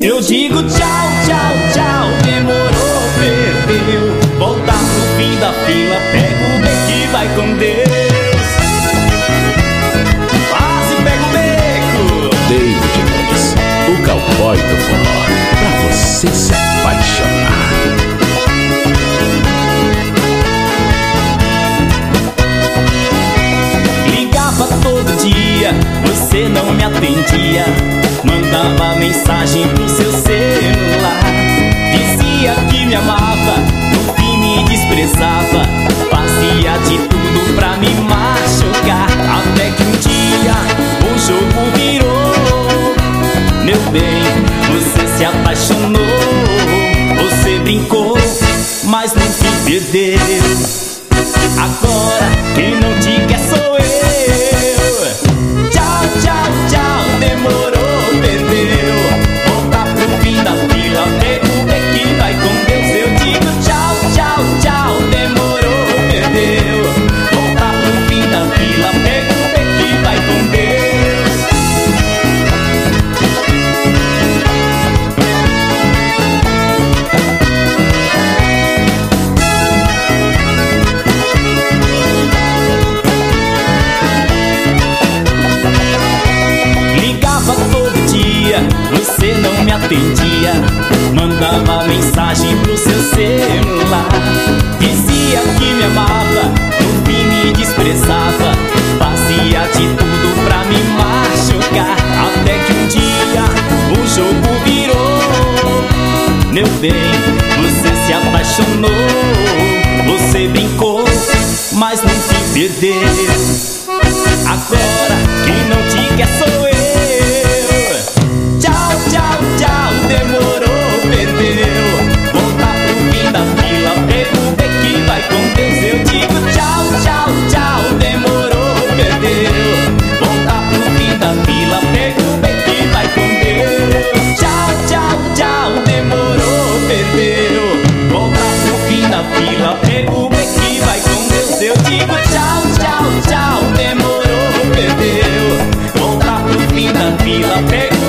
Eu digo tchau, tchau, tchau, demorou, perdeu. Voltar pro fim da fila, pega o beco e vai com Deus. Quase pega o beco. David Nunes, o cowboy do forró, pra você se apaixonar. Ligava todo dia, você não me atendia. Mandava mensagem pro seu celular. Dizia que me amava, no fim me desprezava. Fazia de tudo pra me machucar. Até que um dia o jogo virou. Meu bem, você se apaixonou. Você brincou, mas no fim perdeu. Agora quem não te quer sou eu. Tchau, tchau, tchau, demorou. Você não me atendia, mandava mensagem pro seu celular. Dizia que me amava, no fim me desprezava. Fazia de tudo pra me machucar. Até que um dia o jogo virou. Meu bem, você se apaixonou. Você brincou, mas no fim perdeu. Agora quem não te quer sou eu. Tchau, tchau, demorou, perdeu. Voltar pro fim da fila, pega o beco e vai com Deus. Eu digo tchau, tchau, tchau, demorou, perdeu. Voltar pro fim da fila, pega o beco e vai com Deus. Tchau, tchau, tchau, demorou, perdeu. Voltar pro fim da fila, pega o beco e vai com Deus. Eu digo tchau, tchau, tchau, demorou, perdeu. Voltar pro fim da fila, pega